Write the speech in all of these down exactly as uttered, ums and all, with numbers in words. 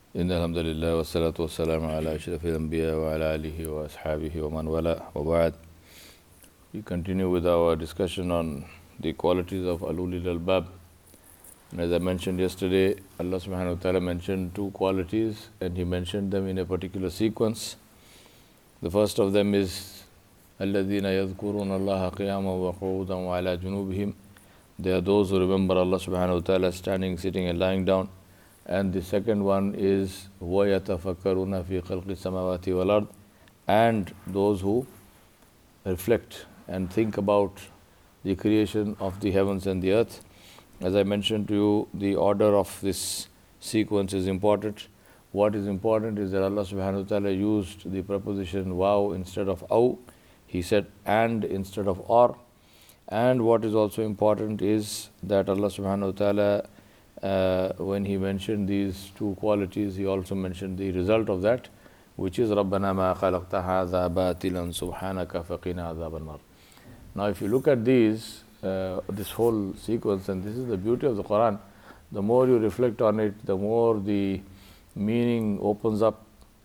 إن الحمد لله والصلاة والسلام على أشرف الأنبياء وعلى آله وأصحابه ومن والاه وبعد. We continue with our discussion on the qualities of Ulul Albab. And as I mentioned yesterday, Allah subhanahu wa ta'ala mentioned two qualities and He mentioned them in a particular sequence. The first of them is الَّذِينَ يَذْكُرُونَ اللَّهَ قِيَامًا وَقُعُودًا وَعَلَى جُنُوبِهِمْ. They are those who remember Allah subhanahu wa ta'ala standing, sitting and lying down. And the second one is وَيَتَفَكَّرُونَ فِي خَلْقِ السَّمَاوَاتِ وَالْأَرْضِ, and those who reflect and think about the creation of the heavens and the earth. As I mentioned to you, the order of this sequence is important. What is important is that Allah subhanahu wa ta'ala used the preposition wow instead of aw. He said and instead of or. And what is also important is that Allah subhanahu wa ta'ala, uh, when He mentioned these two qualities, He also mentioned the result of that, which is رَبَّنَا مَا خَلَقْتَ هَذَا بَاطِلًا سُبْحَانَكَ فَقِنَا عَذَابَ النَّارِ. Now if you look at these, uh, this whole sequence, and this is the beauty of the Quran, the more you reflect on it, the more the meaning opens up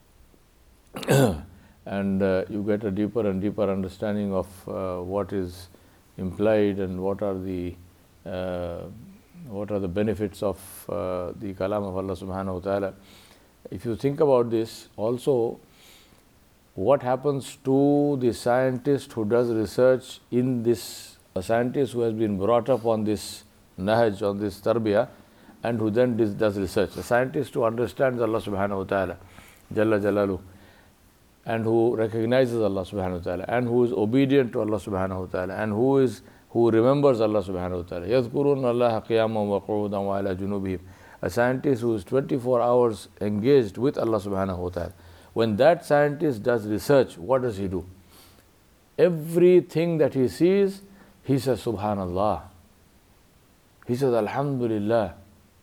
and uh, you get a deeper and deeper understanding of uh, what is implied and what are the uh, what are the benefits of uh, the kalam of Allah subhanahu wa ta'ala. If you think about this, also what happens to the scientist who does research in this, a scientist who has been brought up on this nahaj, on this tarbiyah, and who then does research. A scientist who understands Allah subhanahu wa ta'ala, Jalla Jalalu, and who recognizes Allah subhanahu wa ta'ala, and who is obedient to Allah subhanahu wa ta'ala, and who is who remembers Allah subhanahu wa ta'ala. يَذْكُرُونَ اللَّهَ قِيَامًا وَقُعُودًا وَعَلَى جُنُوبِهِمْ. A scientist who is twenty-four hours engaged with Allah subhanahu wa ta'ala. When that scientist does research, what does he do? Everything that he sees, he says Subhanallah. He says Alhamdulillah.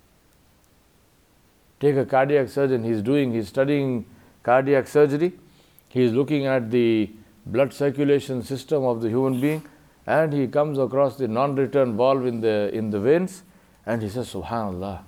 Take a cardiac surgeon, he's doing, he's studying cardiac surgery. He is looking at the blood circulation system of the human being, and he comes across the non-return valve in the in the veins, and he says Subhanallah.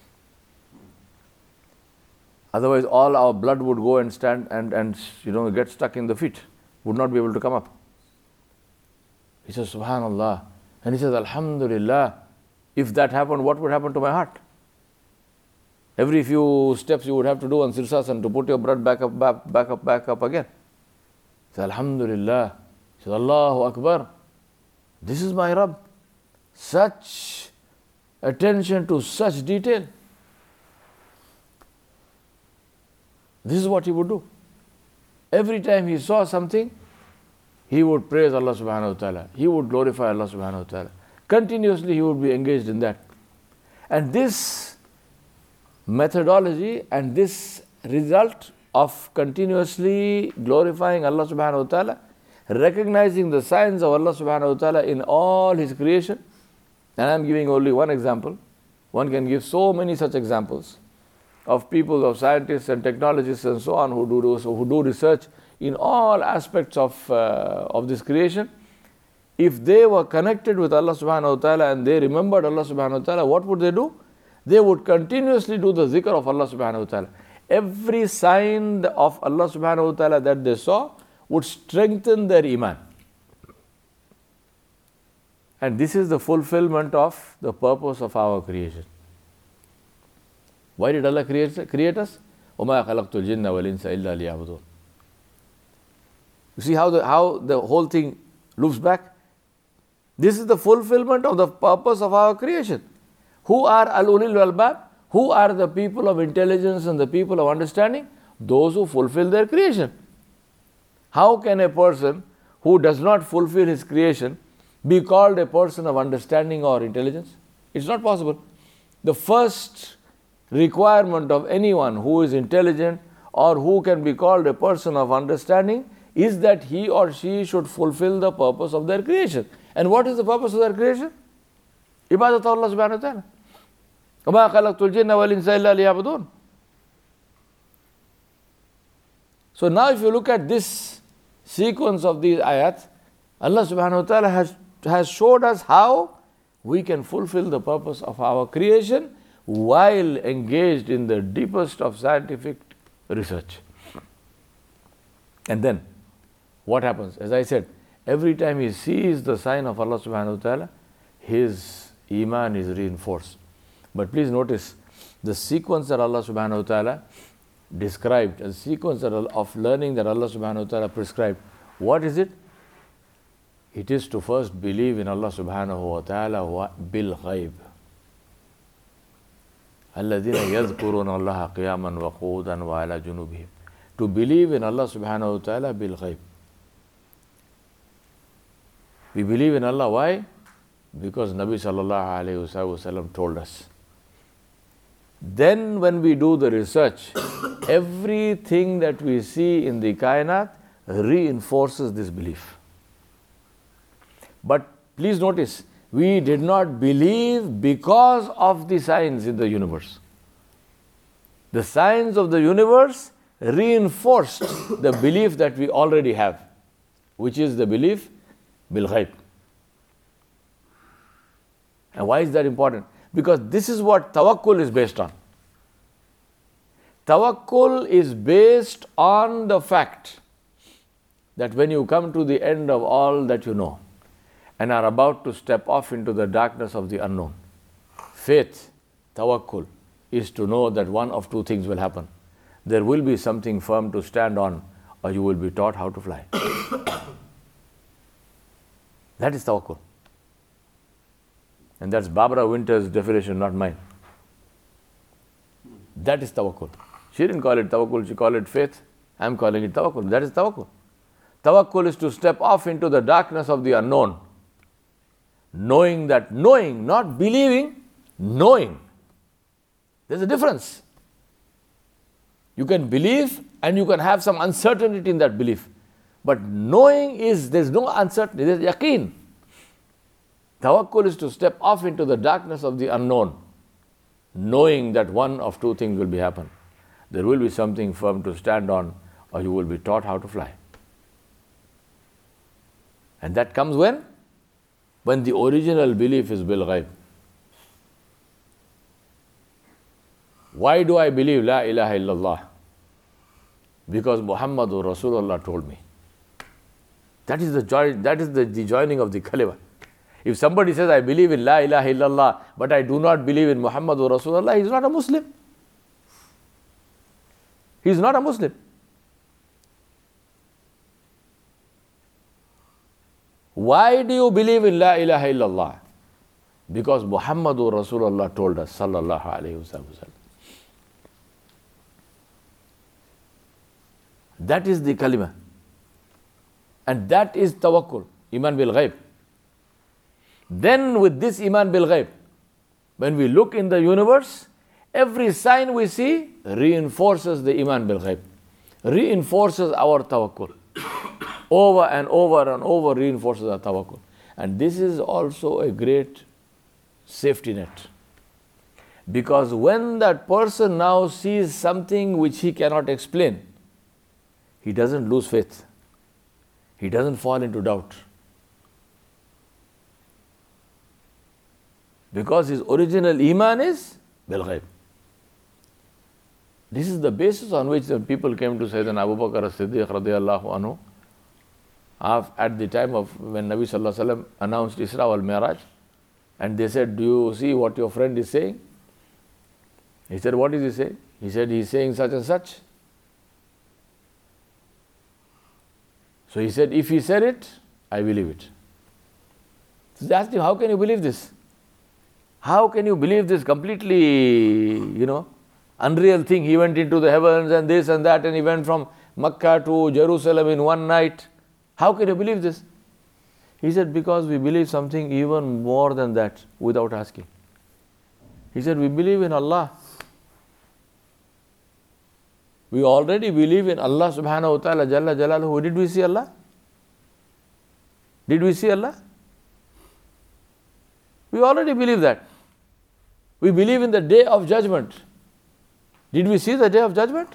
Otherwise, all our blood would go and stand and and you know get stuck in the feet, would not be able to come up. He says Subhanallah, and he says Alhamdulillah. If that happened, what would happen to my heart? Every few steps you would have to do on Sirsasana to put your blood back up, back, back up, back up again. Say Alhamdulillah. Say Allahu Akbar. This is my Rabb. Such attention to such detail. This is what he would do. Every time he saw something, he would praise Allah subhanahu wa ta'ala. He would glorify Allah subhanahu wa ta'ala. Continuously he would be engaged in that. And this methodology and this result of continuously glorifying Allah subhanahu wa ta'ala, recognizing the signs of Allah subhanahu wa ta'ala in all His creation. And I am giving only one example. One can give so many such examples of people, of scientists and technologists and so on who do, who do research in all aspects of, uh, of this creation. If they were connected with Allah subhanahu wa ta'ala and they remembered Allah subhanahu wa ta'ala, what would they do? They would continuously do the zikr of Allah subhanahu wa ta'ala. Every sign of Allah subhanahu wa ta'ala that they saw would strengthen their iman. And this is the fulfillment of the purpose of our creation. Why did Allah create, create us? وَمَا خَلَقْتُ الْجِنَّ وَالْإِنسَ إِلَّا لِيَعْبُدُونَ. You see how the, how the whole thing loops back? This is the fulfillment of the purpose of our creation. Who are al-ulil albab? Who are the people of intelligence and the people of understanding? Those who fulfill their creation. How can a person who does not fulfill his creation be called a person of understanding or intelligence? It's not possible. The first requirement of anyone who is intelligent or who can be called a person of understanding is that he or she should fulfill the purpose of their creation. And what is the purpose of their creation? Ibadat Allah subhanahu wa ta'ala. وَمَا خَلَقْتُ الْجِنَّ وَالْإِنسَ إِلَّا لِيَعْبُدُونَ. So now if you look at this sequence of these ayats, Allah subhanahu wa ta'ala has, has showed us how we can fulfill the purpose of our creation while engaged in the deepest of scientific research. And then, what happens? As I said, every time he sees the sign of Allah subhanahu wa ta'ala, his iman is reinforced. But please notice, the sequence that Allah subhanahu wa ta'ala described, the sequence of learning that Allah subhanahu wa ta'ala prescribed, what is it? It is to first believe in Allah subhanahu wa ta'ala bil ghaib. الَّذِينَ يَذْكُرُونَ اللَّهَ قِيَامًا وَقُعُودًا وَعَلَى جُنُوبِهِمْ. To believe in Allah subhanahu wa ta'ala bil ghaib. We believe in Allah, why? Because Nabi sallallahu alayhi wa sallam told us. Then when we do the research, everything that we see in the kainat reinforces this belief. But please notice, we did not believe because of the signs in the universe. The signs of the universe reinforced the belief that we already have, which is the belief bil ghaib. And why is that important? Because this is what tawakkul is based on. Tawakkul is based on the fact that when you come to the end of all that you know and are about to step off into the darkness of the unknown, faith, tawakkul, is to know that one of two things will happen. There will be something firm to stand on, or you will be taught how to fly. That is tawakkul. And that's Barbara Winter's definition, not mine. That is tawakkul. She didn't call it tawakkul, she called it faith. I'm calling it tawakkul. That is tawakkul. Tawakkul is to step off into the darkness of the unknown, knowing that, knowing, not believing, knowing. There's a difference. You can believe and you can have some uncertainty in that belief. But knowing is, there's no uncertainty, there's yaqeen. Tawakkul is to step off into the darkness of the unknown, knowing that one of two things will be happen. There will be something firm to stand on, or you will be taught how to fly. And that comes when? When the original belief is bil ghaib. Why do I believe La ilaha illallah? Because Muhammadur Rasulullah told me. That is the joy, that is the, the joining of the kalima. If somebody says, I believe in La ilaha illallah, but I do not believe in Muhammadur Rasulullah, he is not a Muslim. He is not a Muslim. Why do you believe in La ilaha illallah? Because Muhammadur Rasulullah told us, sallallahu alayhi wa sallam. That is the kalima. And that is tawakkul, iman bil ghaib. Then with this iman bil ghaib, when we look in the universe, every sign we see reinforces the iman bil ghaib, reinforces our tawakkul. Over and over and over reinforces our tawakkul. And this is also a great safety net. Because when that person now sees something which he cannot explain, he doesn't lose faith. He doesn't fall into doubt. Because his original iman is bil ghaib. This is the basis on which the people came to Sayyidina Abu Bakr as-Siddiq radiyallahu anhu at the time of when Nabi sallallahu alaihi wasallam announced Isra wal Mi'raj, and they said, do you see what your friend is saying? He said, what is he saying? He said, he is saying such and such. So he said, if he said it, I believe it. So they asked him, how can you believe this? How can you believe this completely, you know, unreal thing? He went into the heavens and this and that, and he went from Makkah to Jerusalem in one night. How can you believe this? He said, because we believe something even more than that without asking. He said, we believe in Allah. We already believe in Allah subhanahu wa ta'ala jalla jalaluhu. Did we see Allah? Did we see Allah? We already believe that. We believe in the day of judgment. Did we see the day of judgment?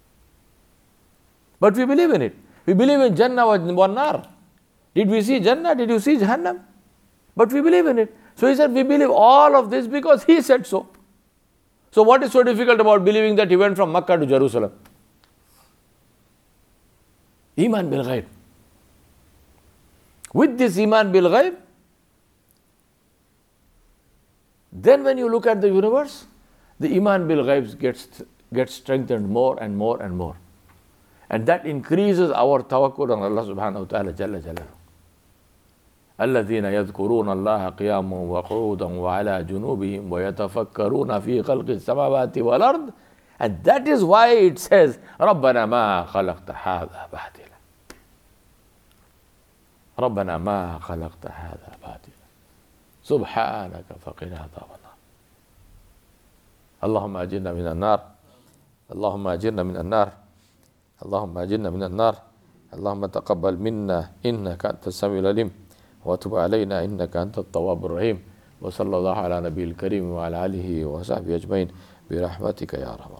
But we believe in it. We believe in Jannah wa Nar. Did we see Jannah? Did you see Jahannam? But we believe in it. So he said, we believe all of this because he said so. So what is so difficult about believing that he went from Makkah to Jerusalem? Iman bil ghaib. With this Iman bil ghaib, then when you look at the universe, the Iman bil ghaib gets, gets strengthened more and more and more. And that increases our tawakkul on Allah subhanahu wa ta'ala jalla jalaluhu. الذين يذكرون الله قياما وقعودا وعلى جنوبهم ويتفكرون في خلق السماوات والأرض. And that is why it says ربنا ما خلقت هذا باطلا ربنا ما خلقت هذا باطلا سبحانك فقنا عذاب النار. اللهم أجرنا من النار اللهم أجرنا من النار اللهم أجرنا من النار. اللهم تقبل منا إنك أنت السميع العليم وتب علينا إنك أنت التواب الرحيم. وصلى الله على نبي الكريم وعلى آله وصحبه أجمعين برحمتك يا أرحم الراحمين.